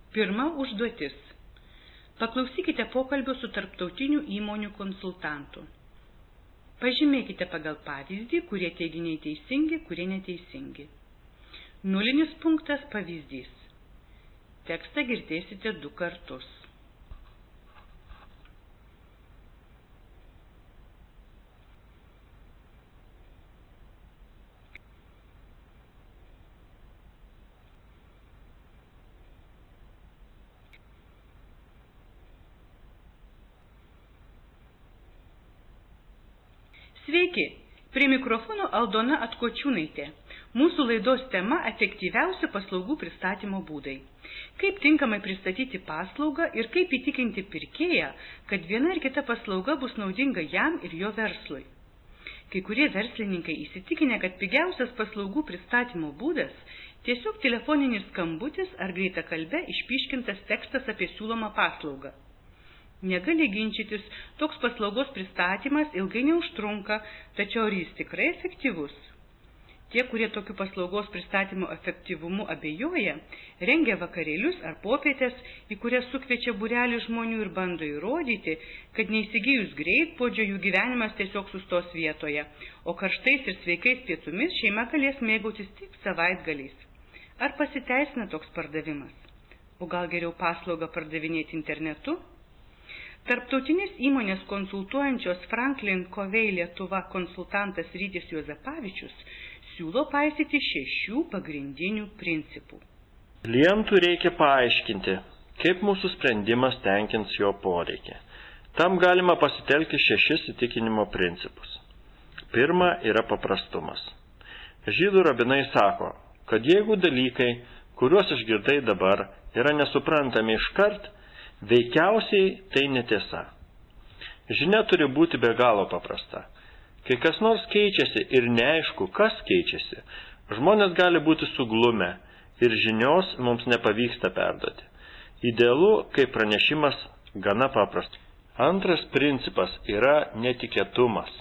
Pirma užduotis. Paklausykite pokalbio su tarptautinių įmonių konsultantu. Pažymėkite pagal pavyzdį, kurie teiginiai teisingi, kurie neteisingi. Nulinis punktas pavyzdys. Tekstą girdėsite 2 kartus. Sveiki, prie mikrofono Aldona Atkočiūnaitė. Mūsų laidos tema – efektyviausi paslaugų pristatymo būdai. Kaip tinkamai pristatyti paslaugą ir kaip įtikinti pirkėją, kad viena ar kita paslauga bus naudinga jam ir jo verslui. Kai kurie verslininkai įsitikinę, kad pigiausias paslaugų pristatymo būdas – tiesiog telefoninis skambutis ar greitakalbe išpyškintas tekstas apie siūlomą paslaugą. Negali ginčytis, toks paslaugos pristatymas ilgai neužtrunka, tačiau ar jis tikrai efektyvus? Tie, kurie tokiu paslaugos pristatymo efektyvumu abejoja, rengia vakarėlius ar popietės, į kurias sukviečia būrelį žmonių ir bando įrodyti, kad neįsigijus greitpuodžio jų gyvenimas tiesiog sustos vietoje, o karštais ir sveikais pietumis šeima galės mėgautis tik savaitgaliais. Ar pasiteisina toks pardavimas? O gal geriau paslaugą pardavinėti internetu? Tarptautinės įmonės konsultuojančios Franklin Covey Lietuva konsultantas Rytis Juozapavičius siūlo paisyti 6 pagrindinių principų. Klientui reikia paaiškinti, kaip mūsų sprendimas tenkins jo poreikį. Tam galima pasitelkti 6 įtikinimo principus. Pirma yra paprastumas. Žydų rabinai sako, kad jeigu dalykai, kuriuos išgirdai dabar, yra nesuprantami iškart, veikiausiai tai netiesa. Žinia turi būti be galo paprasta. Kai kas nors keičiasi ir neaišku, kas keičiasi, žmonės gali būti suglumę ir žinios mums nepavyksta perduoti. Idealu, kai pranešimas gana paprastas. Antras principas yra netikėtumas.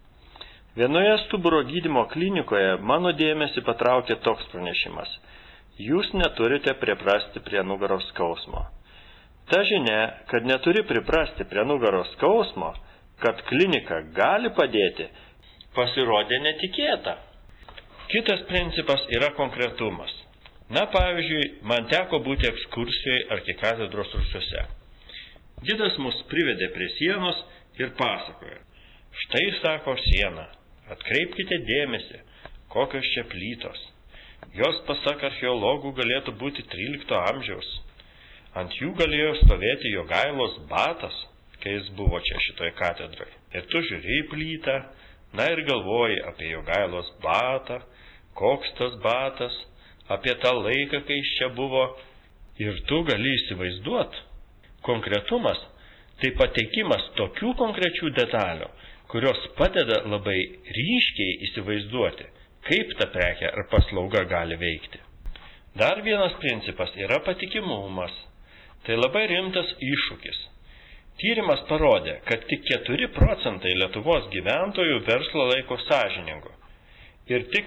Vienoje stuburo gydymo klinikoje mano dėmesį patraukė toks pranešimas. Jūs neturite priprasti prie nugaros skausmo. Ta žinia, kad neturi priprasti prie nugaros skausmo, kad klinika gali padėti, pasirodė netikėta. Kitas principas yra konkretumas. Na, pavyzdžiui, man teko būti ekskursijoje arkikatedros rūsiuose. Gidas mus privedė prie sienos ir pasakojo. Štai, sako, siena. Atkreipkite dėmesį, kokios čia plytos. Jos, pasak archeologų, galėtų būti 13 amžiaus. Ant jų galėjo stovėti Jogailos batas, kai jis buvo čia šitoje katedroje. Ir tu žiūri į plytą, na ir galvoji apie Jogailos batą, koks tas batas, apie tą laiką, kai jis čia buvo. Ir tu gali įsivaizduoti. Konkretumas – tai pateikimas tokių konkrečių detalių, kurios padeda labai ryškiai įsivaizduoti, kaip ta prekė ar paslauga gali veikti. Dar vienas principas yra patikimumas. Tai labai rimtas iššūkis. Tyrimas parodė, kad tik 4% Lietuvos gyventojų verslą laiko sąžiningu ir tik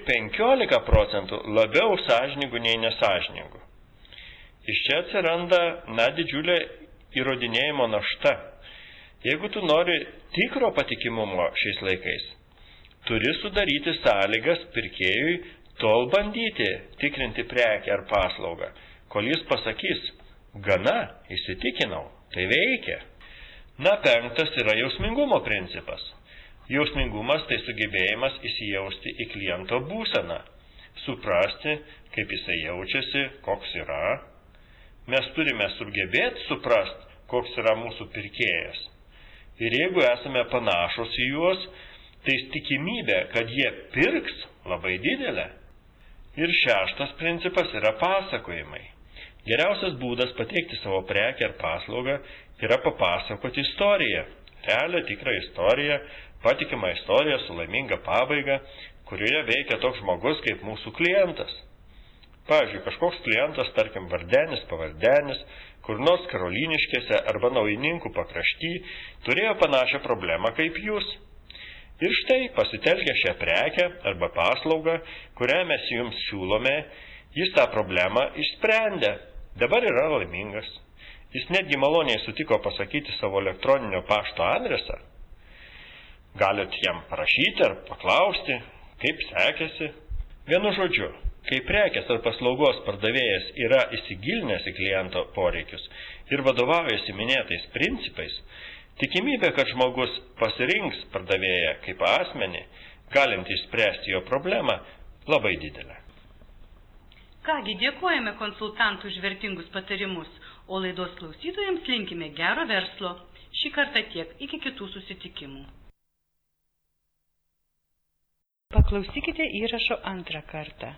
15% labiau sąžiningų nei nesąžiningų. Iš čia atsiranda didžiulė įrodinėjimo našta. Jeigu tu nori tikro patikimumo šiais laikais, turi sudaryti sąlygas pirkėjui tol bandyti tikrinti prekę ar paslaugą, kol jis pasakys, gana, įsitikinau, tai veikia. Na, 5 yra jausmingumo principas. Jausmingumas tai sugebėjimas įsijausti į kliento būseną, suprasti, kaip jisai jaučiasi, koks yra. Mes turime sugebėti suprasti, koks yra mūsų pirkėjas. Ir jeigu esame panašus į juos, tai tikimybė, kad jie pirks, labai didelė. Ir 6 principas yra pasakojimai. Geriausias būdas pateikti savo prekę ar paslaugą yra papasakoti istoriją. Realią tikrą istoriją, patikimą istoriją su laiminga pabaiga, kurioje veikia toks žmogus kaip mūsų klientas. Pavyzdžiui, kažkoks klientas, tarkim, vardenis, pavardenis, kur nors Karoliniškėse arba Naujininkų pakrašty, turėjo panašią problemą kaip jūs. Ir štai, pasitelkę šią prekę arba paslaugą, kurią mes jums siūlome, jis tą problemą išsprendė. Dabar yra laimingas. Jis netgi maloniai sutiko pasakyti savo elektroninio pašto adresą. Galit jam parašyti ar paklausti, kaip sekėsi. Vienu žodžiu, kai prekės ar paslaugos pardavėjas yra įsigilinęs į kliento poreikius ir vadovaujasi minėtais principais, tikimybė, kad žmogus pasirinks pardavėją kaip asmenį, galint išspręsti jo problemą, labai didelė. Kągi, dėkojame konsultantui už vertingus patarimus, o laidos klausytojams linkime gero verslo. Šį kartą tiek, iki kitų susitikimų. Paklausykite įrašo antrą kartą.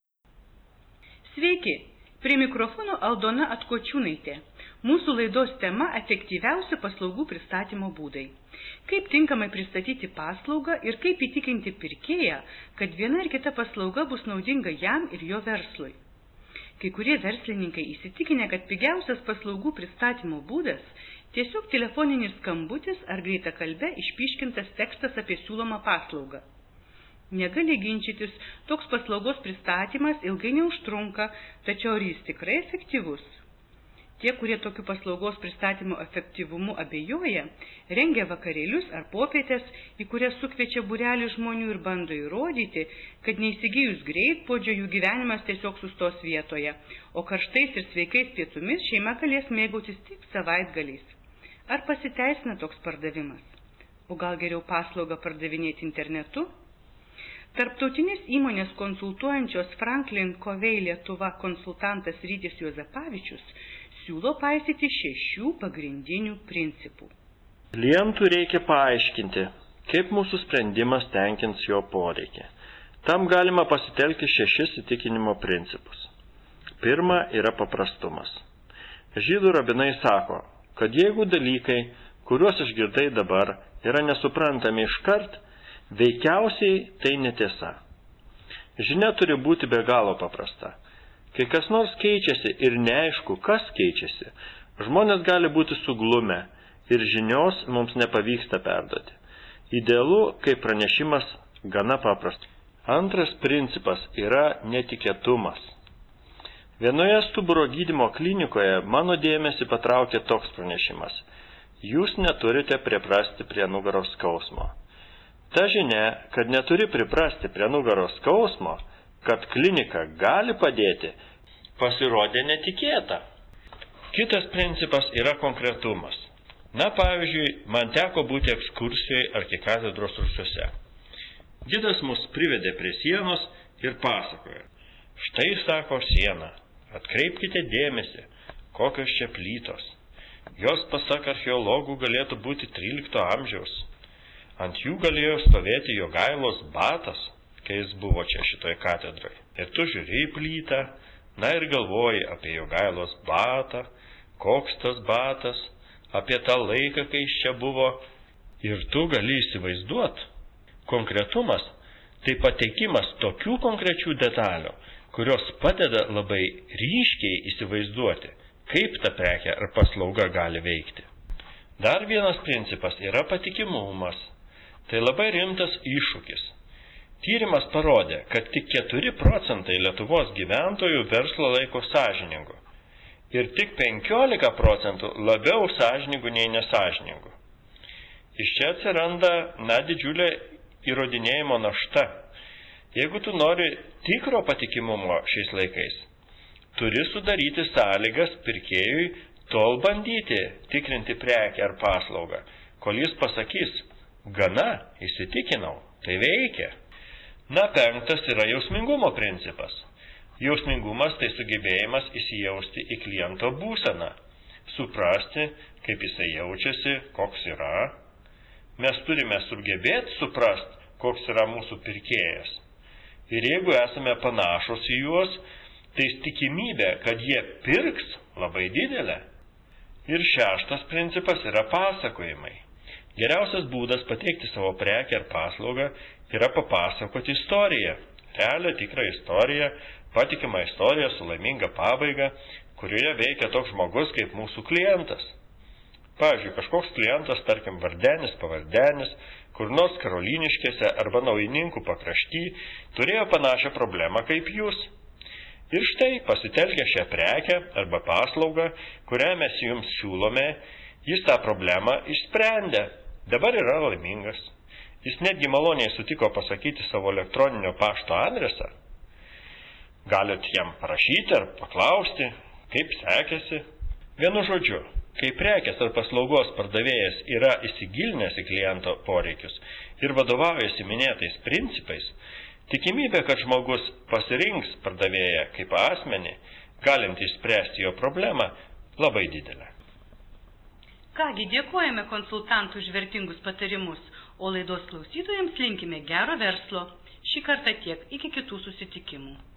Sveiki, prie mikrofono Aldona Atkočiūnaitė. Mūsų laidos tema – efektyviausi paslaugų pristatymo būdai. Kaip tinkamai pristatyti paslaugą ir kaip įtikinti pirkėją, kad viena ar kita paslauga bus naudinga jam ir jo verslui. Kai kurie verslininkai įsitikinę, kad pigiausias paslaugų pristatymo būdas – tiesiog telefoninis skambutis ar greitakalbe išpyškintas tekstas apie siūlomą paslaugą. Negali ginčytis, toks paslaugos pristatymas ilgai neužtrunka, tačiau ar jis tikrai efektyvus? Tie, kurie tokiu paslaugos pristatymo efektyvumu abejoja, rengia vakarėlius ar popietės, į kurias sukviečia būrelį žmonių ir bando įrodyti, kad neįsigijus greitpuodžio jų gyvenimas tiesiog sustos vietoje, o karštais ir sveikais pietumis šeima galės mėgautis tik savaitgaliais. Ar pasiteisina toks pardavimas? O gal geriau paslaugą pardavinėti internetu? Tarptautinės įmonės konsultuojančios Franklin Covey Lietuva konsultantas Rytis Juozapavičius siūlo paisyti 6 pagrindinių principų. Klientui reikia paaiškinti, kaip mūsų sprendimas tenkins jo poreikį. Tam galima pasitelkti 6 įtikinimo principus. Pirma yra paprastumas. Žydų rabinai sako, kad jeigu dalykai, kuriuos išgirdai dabar, yra nesuprantami iškart, veikiausiai tai netiesa. Žinia turi būti be galo paprasta. Kai kas nors keičiasi ir neaišku, kas keičiasi, žmonės gali būti suglumę ir žinios mums nepavyksta perduoti. Idealu, kai pranešimas gana paprastas. Antras principas yra netikėtumas. Vienoje stuburo gydymo klinikoje mano dėmesį patraukė toks pranešimas. Jūs neturite priprasti prie nugaros skausmo. Ta žinia, kad neturi priprasti prie nugaros skausmo, kad klinika gali padėti, pasirodė netikėta. Kitas principas yra konkretumas. Na, pavyzdžiui, man teko būti ekskursijoje arkikatedros rūsiuose. Gidas mus privedė prie sienos ir pasakojo. Štai, sako, siena, atkreipkite dėmesį, kokios čia plytos. Jos, pasak archeologų, galėtų būti 13 amžiaus. Ant jų galėjo stovėti Jogailos batas, kai jis buvo čia šitoje katedroje. Ir tu žiūri į plytą, na ir galvoji apie Jogailos batą, koks tas batas, apie tą laiką, kai jis čia buvo. Ir tu gali įsivaizduoti. Konkretumas tai pateikimas tokių konkrečių detalių, kurios padeda labai ryškiai įsivaizduoti, kaip ta prekė ar paslauga gali veikti. Dar vienas principas yra patikimumas. Tai labai rimtas iššūkis. Tyrimas parodė, kad tik 4% Lietuvos gyventojų verslo laiko sąžiningu ir tik 15% labiau sąžiningų nei nesąžiningų. Iš čia atsiranda didžiulė įrodinėjimo našta. Jeigu tu nori tikro patikimumo šiais laikais, turi sudaryti sąlygas pirkėjui tol bandyti tikrinti prekę ar paslaugą, kol jis pasakys, gana, įsitikinau, tai veikia. Na, 5 yra jausmingumo principas. Jausmingumas tai sugebėjimas įsijausti į kliento būseną, suprasti, kaip jisai jaučiasi, koks yra. Mes turime sugebėti suprasti, koks yra mūsų pirkėjas. Ir jeigu esame panašus į juos, tai tikimybė, kad jie pirks, labai didelė. Ir 6 principas yra pasakojimai. Geriausias būdas pateikti savo prekę ar paslaugą yra papasakoti istoriją. Realią tikrą istoriją, patikimą istoriją su laiminga pabaiga, kurioje veikia toks žmogus kaip mūsų klientas. Pavyzdžiui, kažkoks klientas, tarkim, vardenis, pavardenis, kur nors Karoliniškėse arba Naujininkų pakrašty, turėjo panašią problemą kaip jūs. Ir štai, pasitelkę šią prekę arba paslaugą, kurią mes jums siūlome, jis tą problemą išsprendė. Dabar yra laimingas. Jis netgi maloniai sutiko pasakyti savo elektroninio pašto adresą. Galit jam parašyti ar paklausti, kaip sekėsi. Vienu žodžiu, kai prekės ar paslaugos pardavėjas yra įsigilinęs į kliento poreikius ir vadovaujasi minėtais principais, tikimybė, kad žmogus pasirinks pardavėją kaip asmenį, galint išspręsti jo problemą, labai didelė. Kągi, dėkojame konsultantui už vertingus patarimus, o laidos klausytojams linkime gero verslo. Šį kartą tiek, iki kitų susitikimų.